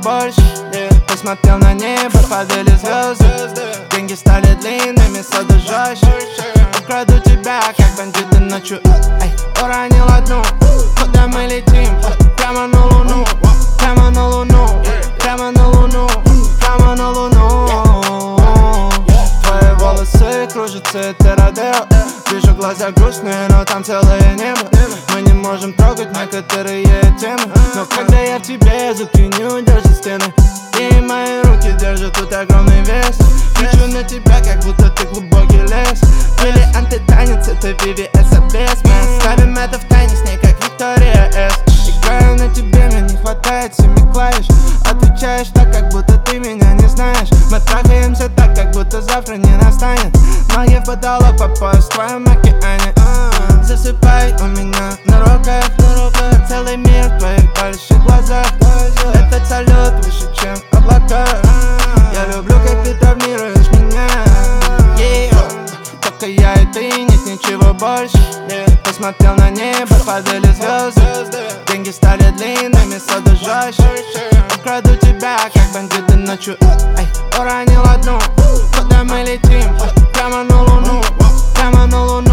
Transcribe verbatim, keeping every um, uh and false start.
больше. Посмотрел на небо, падали звезды. Деньги стали длинными, сода жестче. Украду тебя, как бандиты ночью. Эй, уронил одну. Куда мы летим? Прямо на луну. Прямо на луну. Прямо на луну. Прямо на луну. Твои волосы кружатся, это родео. Вижу глаза грустные, но там целое небо. Мы не можем трогать некоторые темы, но когда я в тебе, звуки не удержат стены. И мои руки держат тут огромный вес. Кричу на тебя, как будто ты глубокий лес. Бриллианты танец, это ви ви эс обез. Мы оставим это в тайне с ней, как Виктория С. Играю на тебе, мне не хватает семи клавиш. Отвечаешь так, как будто ты меня не знаешь. Мы трахаемся так, как будто завтра не настанет. Ноги в потолок по пояс в твоем океане. Засыпай у меня на руках, на руках. Целый мир в твоих больших глазах. Этот салют выше, чем облака. Я люблю, как ты травмируешь меня. Yeah. Только я и ты, нет ничего больше. Посмотрел на небо, падали звезды. Деньги стали длинными, сода жестче. Украду тебя, как бандиты ночью. Эй, уронил одну. Куда мы летим? Прямо на луну. Прямо на луну.